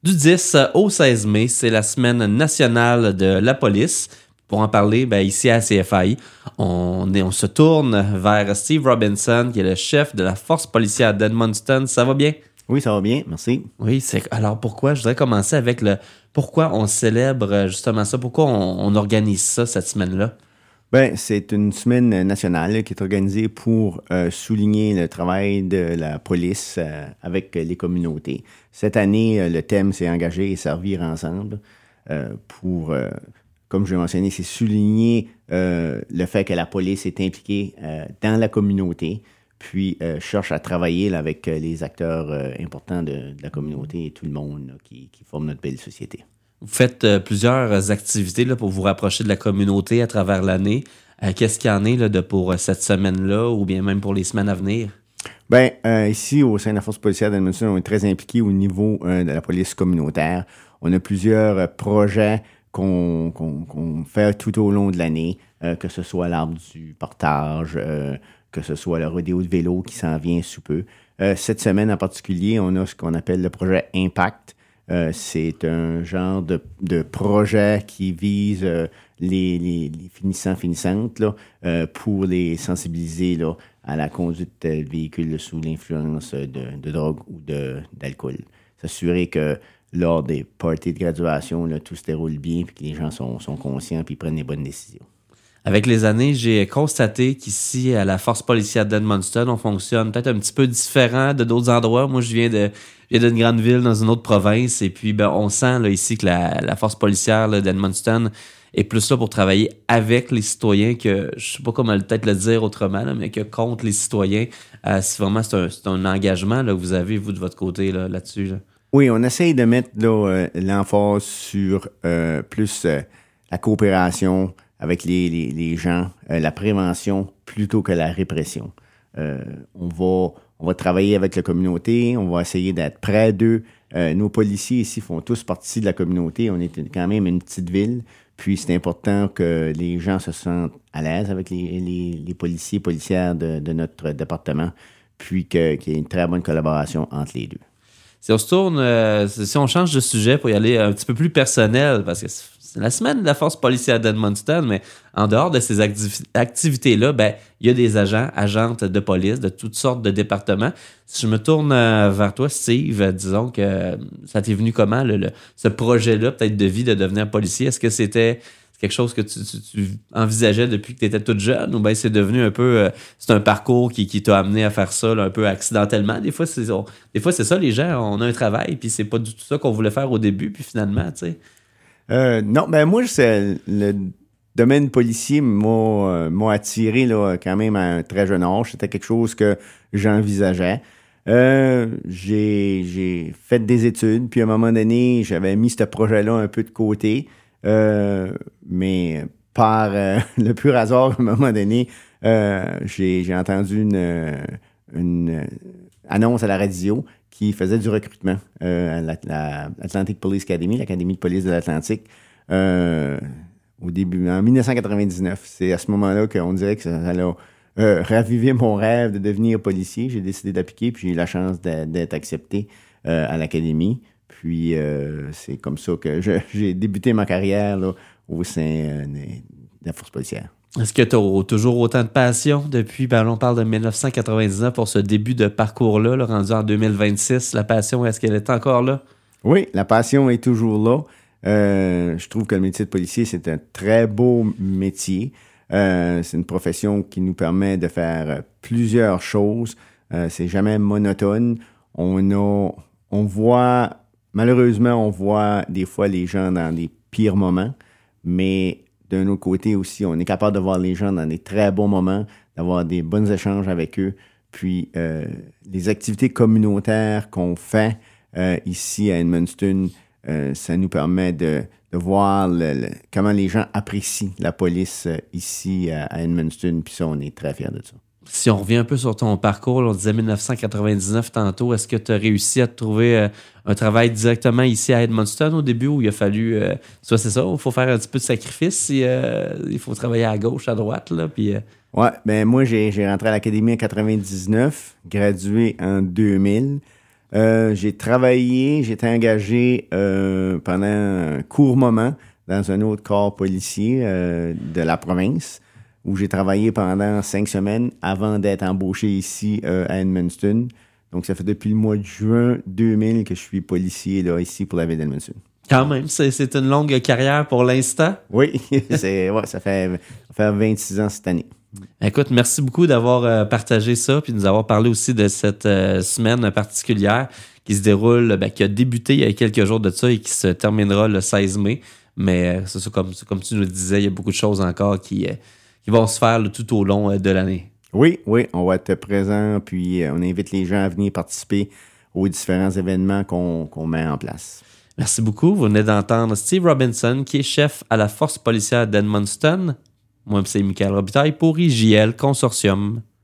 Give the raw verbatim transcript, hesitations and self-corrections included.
Du dix au seize mai, c'est la semaine nationale de la police. Pour en parler, ben, ici à C F A I, on, est, on se tourne vers Steve Robinson, qui est le chef de la force policière d'Edmundston. Ça va bien? Oui, ça va bien, merci. Oui, c'est alors pourquoi? Je voudrais commencer avec le pourquoi on célèbre justement ça, pourquoi on, on organise ça cette semaine-là? Ben, c'est une semaine nationale qui est organisée pour euh, souligner le travail de la police euh, avec les communautés. Cette année, euh, le thème s'est engagé et servir ensemble euh, pour, euh, comme je l'ai mentionné, c'est souligner euh, le fait que la police est impliquée euh, dans la communauté, puis euh, cherche à travailler là, avec les acteurs euh, importants de, de la communauté et tout le monde là, qui, qui forme notre belle société. Vous faites euh, plusieurs activités là, pour vous rapprocher de la communauté à travers l'année. Euh, qu'est-ce qu'il y en est là, de pour euh, cette semaine-là ou bien même pour les semaines à venir? Bien, euh, ici, au sein de la force policière d'Edmundston, on est très impliqués au niveau euh, de la police communautaire. On a plusieurs euh, projets qu'on, qu'on, qu'on fait tout au long de l'année, euh, que ce soit l'arbre du portage, euh, que ce soit le rodéo de vélo qui s'en vient sous peu. Euh, cette semaine en particulier, on a ce qu'on appelle le projet Impact. Euh, c'est un genre de, de projet qui vise euh, les, les, les finissants, finissantes là, euh, pour les sensibiliser là, à la conduite de véhicules sous l'influence de, de drogue ou de, d'alcool. S'assurer que lors des parties de graduation, là, tout se déroule bien et que les gens sont, sont conscients et prennent les bonnes décisions. Avec les années, j'ai constaté qu'ici, à la force policière d'Edmundston, on fonctionne peut-être un petit peu différent de d'autres endroits. Moi, je viens de je viens d'une grande ville dans une autre province et puis ben, on sent là, ici que la, la force policière là, d'Edmundston est plus là pour travailler avec les citoyens que, je sais pas comment peut-être le dire autrement, là, mais que contre les citoyens. Euh, si vraiment c'est un, c'est un engagement là, que vous avez, vous, de votre côté là, là-dessus. Là. Oui, on essaye de mettre là, euh, l'emphase sur euh, plus euh, la coopération avec les, les, les gens, euh, la prévention plutôt que la répression. Euh, on va, on va travailler avec la communauté, on va essayer d'être près d'eux. Euh, nos policiers ici font tous partie de la communauté. On est quand même une petite ville. Puis c'est important que les gens se sentent à l'aise avec les, les, les policiers, policières de, de notre département, puis que, qu'il y ait une très bonne collaboration entre les deux. Si on se tourne, euh, si on change de sujet pour y aller un petit peu plus personnel, parce que c'est la semaine de la force policière d'Edmundston, mais en dehors de ces activ- activités-là, ben, il y a des agents, agentes de police de toutes sortes de départements. Si je me tourne euh, vers toi, Steve, euh, disons que euh, ça t'est venu comment, le, le, ce projet-là, peut-être de vie de devenir policier? Est-ce que c'était quelque chose que tu, tu, tu envisageais depuis que tu étais toute jeune ou bien c'est devenu un peu... Euh, c'est un parcours qui, qui t'a amené à faire ça là, un peu accidentellement? Des fois, c'est, on, des fois, c'est ça, les gens, on a un travail puis c'est pas du tout ça qu'on voulait faire au début puis finalement, tu sais... Euh, non, ben moi, c'est le domaine policier m'a, euh, m'a attiré là, quand même à un très jeune âge. C'était quelque chose que j'envisageais. Euh, j'ai, j'ai fait des études, puis à un moment donné, j'avais mis ce projet-là un peu de côté. Euh, mais par euh, le pur hasard, à un moment donné, euh, j'ai, j'ai entendu une, une annonce à la radio qui faisait du recrutement euh, à la, la Atlantic Police Academy, l'Académie de police de l'Atlantique, euh, au début, en dix-neuf cent quatre-vingt-dix-neuf. C'est à ce moment-là qu'on dirait que ça, ça a euh, ravivé mon rêve de devenir policier. J'ai décidé d'appliquer, puis j'ai eu la chance d'être, d'être accepté euh, à l'Académie. Puis euh, c'est comme ça que je, j'ai débuté ma carrière là, au sein euh, de la force policière. Est-ce que tu as toujours autant de passion depuis, ben, on parle de dix-neuf cent quatre-vingt-dix-neuf pour ce début de parcours-là, là, rendu en deux mille vingt-six, la passion, est-ce qu'elle est encore là? Oui, la passion est toujours là. Euh, je trouve que le métier de policier, c'est un très beau métier. Euh, c'est une profession qui nous permet de faire plusieurs choses. Euh, c'est jamais monotone. On a, on voit, malheureusement, on voit des fois les gens dans des pires moments, mais d'un autre côté aussi, on est capable de voir les gens dans des très bons moments, d'avoir des bons échanges avec eux. Puis, euh, les activités communautaires qu'on fait euh, ici à Edmundston, euh, ça nous permet de, de voir le, le, comment les gens apprécient la police euh, ici à, à Edmundston. Puis ça, on est très fiers de ça. Si on revient un peu sur ton parcours, là, on disait dix-neuf cent quatre-vingt-dix-neuf tantôt, est-ce que tu as réussi à te trouver euh, un travail directement ici à Edmundston au début où il a fallu, euh, soit c'est ça, il faut faire un petit peu de sacrifice, et, euh, il faut travailler à gauche, à droite, là, puis... Euh... Ouais, ben moi, j'ai, j'ai rentré à l'Académie en quatre-vingt-dix-neuf, gradué en deux mille. Euh, j'ai travaillé, j'ai été engagé euh, pendant un court moment dans un autre corps policier euh, de la province, où j'ai travaillé pendant cinq semaines avant d'être embauché ici euh, à Edmundston. Donc, ça fait depuis le mois de juin deux mille que je suis policier là, ici pour la ville d'Edmundston. Quand même, c'est, c'est une longue carrière pour l'instant. Oui, c'est, ouais, ça, fait, ça fait vingt-six ans cette année. Écoute, merci beaucoup d'avoir euh, partagé ça, puis de nous avoir parlé aussi de cette euh, semaine particulière qui se déroule, ben, qui a débuté il y a quelques jours de ça et qui se terminera le seize mai. Mais euh, c'est ça, comme, comme tu nous le disais, il y a beaucoup de choses encore qui, euh, qui vont se faire là, tout au long euh, de l'année. Oui, oui, on va être présent, puis euh, on invite les gens à venir participer aux différents événements qu'on, qu'on met en place. Merci beaucoup. Vous venez d'entendre Steve Robinson, qui est chef à la force policière d'Edmundston. Moi, c'est Michael Robitaille pour I J L Consortium.